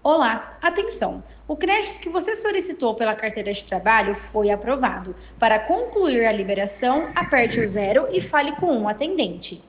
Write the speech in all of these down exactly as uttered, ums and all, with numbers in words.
Olá, atenção! O crédito que você solicitou pela carteira de trabalho foi aprovado. Para concluir a liberação, aperte o zero e fale com um atendente.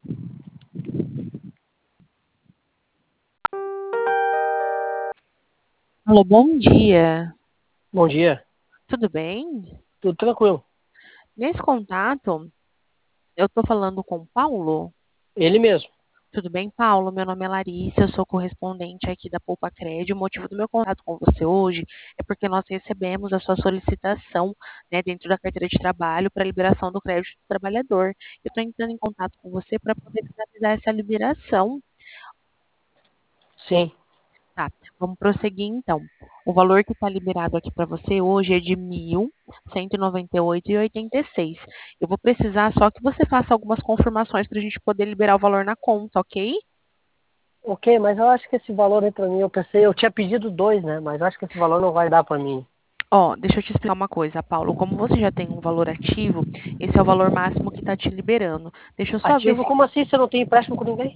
Alô, bom dia. Bom dia. Tudo bem? Tudo tranquilo. Nesse contato, eu tô falando com o Paulo? Ele mesmo. Tudo bem, Paulo? Meu nome é Larissa, eu sou correspondente aqui da Poupa-Cred. O motivo do meu contato com você hoje é porque nós recebemos a sua solicitação, né, dentro da carteira de trabalho para liberação do crédito do trabalhador. Eu estou entrando em contato com você para poder finalizar essa liberação. Sim. Tá, vamos prosseguir então. O valor que está liberado aqui para você hoje é de mil cento e noventa e oito reais e oitenta e seis centavos. Eu vou precisar só que você faça algumas confirmações para a gente poder liberar o valor na conta, ok? Ok, mas eu acho que esse valor aí pra mim, eu pensei, eu tinha pedido dois, né? Mas eu acho que esse valor não vai dar pra mim. Ó, deixa eu te explicar uma coisa, Paulo. Como você já tem um valor ativo, esse é o valor máximo que está te liberando. Deixa eu só ver Ativo, se. como assim? Você não tem empréstimo com ninguém?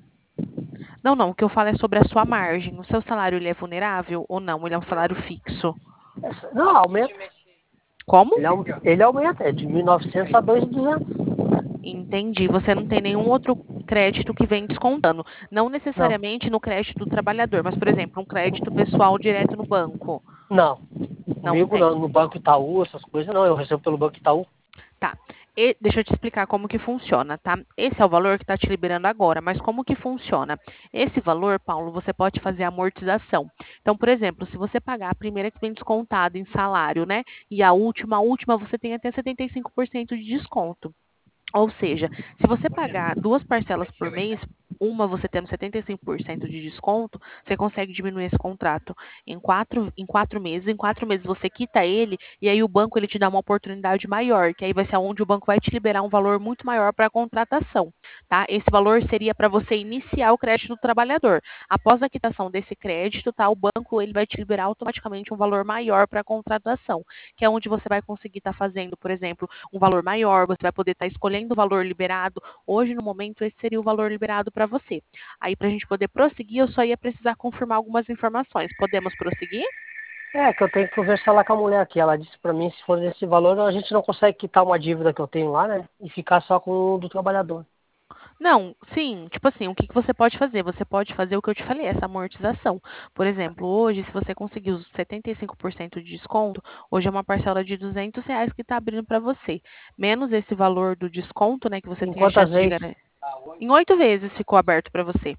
Não, não, o que eu falo é sobre a sua margem. O seu salário ele é vulnerável ou não? Ele é um salário fixo? Não, aumenta. Como? Ele, aum- ele aumenta, é de mil e novecentos a dois mil e duzentos. Entendi. Você não tem nenhum outro crédito que vem descontando. Não Não, necessariamente no crédito do trabalhador, mas, por exemplo, um crédito pessoal direto no banco. não. Não Comigo tem. não, no Banco Itaú, essas coisas não. Eu recebo pelo Banco Itaú. Tá. E deixa eu te explicar como que funciona, tá? Esse é o valor que está te liberando agora, mas como que funciona? Esse valor, Paulo, você pode fazer amortização. Então, por exemplo, se você pagar a primeira que vem descontada em salário, né? E a última, a última, você tem até setenta e cinco por cento de desconto. Ou seja, se você pagar duas parcelas por mês, uma você tendo setenta e cinco por cento de desconto, você consegue diminuir esse contrato em quatro, em quatro meses. Em quatro meses você quita ele e aí o banco ele te dá uma oportunidade maior, que aí vai ser onde o banco vai te liberar um valor muito maior para a contratação, tá? Esse valor seria para você iniciar o crédito do trabalhador. Após a quitação desse crédito, tá? O banco ele vai te liberar automaticamente um valor maior para a contratação, que é onde você vai conseguir estar fazendo, por exemplo, um valor maior, você vai poder estar escolhendo o valor liberado. Hoje, no momento, esse seria o valor liberado para você. Aí, para a gente poder prosseguir, eu só ia precisar confirmar algumas informações. Podemos prosseguir? É, que eu tenho que conversar lá com a mulher aqui. Ela disse pra mim, se for esse valor, a gente não consegue quitar uma dívida que eu tenho lá, né? E ficar só com o do trabalhador. Não, sim, tipo assim, o que que você pode fazer? Você pode fazer o que eu te falei, essa amortização. Por exemplo, hoje, se você conseguir os setenta e cinco por cento de desconto, hoje é uma parcela de duzentos reais que está abrindo para você. Menos esse valor do desconto, né, que você Em tem a quantas chance de vezes? ganhar. Em oito vezes ficou aberto para você.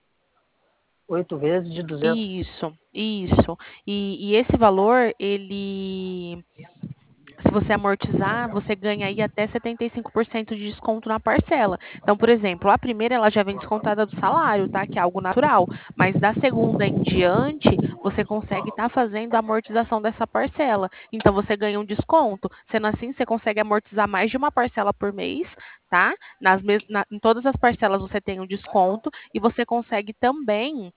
Oito vezes de duzentos. Isso, isso. E, e esse valor, ele, se você amortizar, você ganha aí até setenta e cinco por cento de desconto na parcela. Então, por exemplo, a primeira ela já vem descontada do salário, tá? Que é algo natural. Mas da segunda em diante, você consegue estar fazendo a amortização dessa parcela. Então, você ganha um desconto. Sendo assim, você consegue amortizar mais de uma parcela por mês, tá? Nas mes- na- em todas as parcelas você tem um desconto e você consegue também.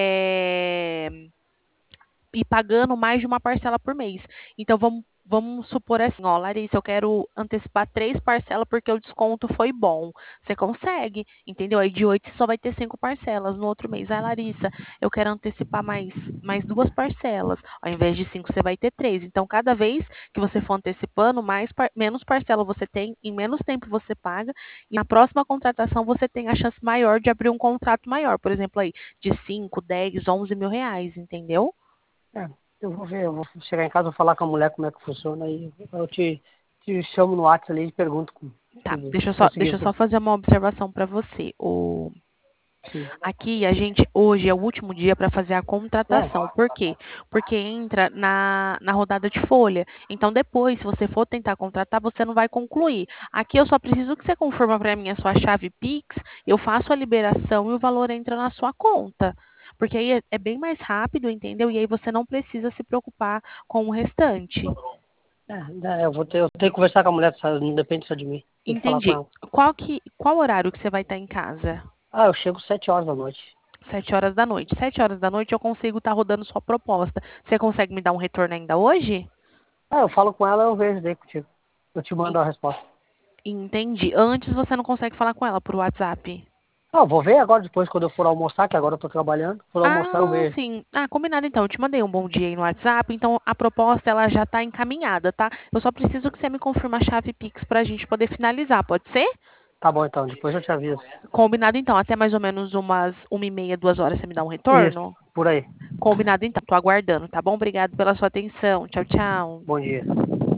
eh, ir pagando mais de uma parcela por mês. Então vamos, vamos supor assim, ó, Larissa, eu quero antecipar três parcelas porque o desconto foi bom. Você consegue, entendeu? Aí de oito você só vai ter cinco parcelas no outro mês. Ah, Larissa, eu quero antecipar mais, mais duas parcelas. Ao invés de cinco, você vai ter três. Então, cada vez que você for antecipando, mais par- menos parcela você tem, em menos tempo você paga, e na próxima contratação você tem a chance maior de abrir um contrato maior, por exemplo, aí, de cinco, dez, onze mil reais, entendeu? É, eu vou ver, eu vou chegar em casa, vou falar com a mulher como é que funciona aí. Eu te, te chamo no WhatsApp ali e pergunto como- Tá, se deixa eu só, conseguir. deixa eu só fazer uma observação para você. O, Sim. aqui a gente hoje é o último dia para fazer a É, contratação. Por quê? Porque entra na, na rodada de folha. Então depois, se você for tentar contratar, você não vai concluir. Aqui eu só preciso que você confirma para mim a sua chave Pix, eu faço a liberação e o valor entra na sua conta. Porque aí é, é bem mais rápido, entendeu? E aí você não precisa se preocupar com o restante. é, é, eu vou ter, eu tenho que conversar com a mulher, sabe? Não depende só de mim. Tem que falar com Entendi. ela. Qual que, qual horário que você vai estar em casa? Ah, eu chego sete horas da noite. Sete horas da noite. Sete horas da noite eu consigo estar rodando sua proposta. Você consegue me dar um retorno ainda hoje? Ah, eu falo com ela, eu vejo daí contigo. Eu te En- mando a resposta. Entendi. Antes você não consegue falar com ela por WhatsApp. Não, vou ver agora depois quando eu for almoçar, que agora eu tô trabalhando. For almoçar eu Ah, vejo. sim. Ah, combinado então. Eu te mandei um bom dia aí no WhatsApp, então a proposta ela já tá encaminhada, tá? Eu só preciso que você me confirme a chave Pix pra gente poder finalizar, pode ser? Tá bom então, depois eu te aviso. Combinado então. Até mais ou menos umas uma e meia, duas horas você me dá um Isso, retorno? por aí. Combinado então. Tô aguardando, tá bom? Obrigado pela sua atenção. Tchau, tchau. Bom dia.